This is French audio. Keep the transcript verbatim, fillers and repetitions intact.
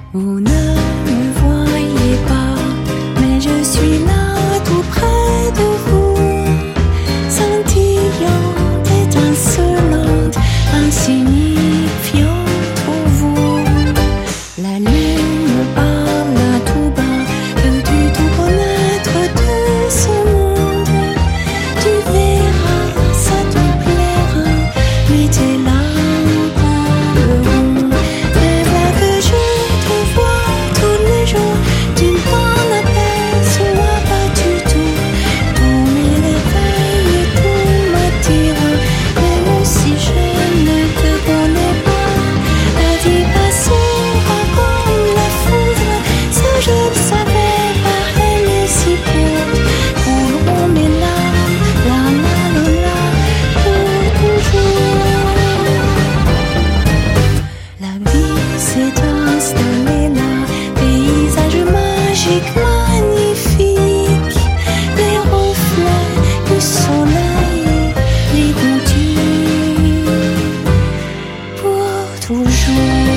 Vous ne me voyez pas, mais je suis là tout près de vous, scintillante, étincelante, insignifiante pour vous. La lune me parle à tout bas, veux-tu tout connaître de ce monde? Tu verras, ça te plaira, mais t'es là tomberont. Mais là que je te vois tous les jours, tu ne t'en aperçois pas du tout. Tous mes réveils et tout m'attire, même si je ne te connais pas. La vie passera comme la foudre, ça je le savais, pareil si courte. Couleront mes larmes, la la la la, pour toujours. La vie s'est installée là, paysage magique, magnifique. Les reflets du soleil, les contours pour toujours.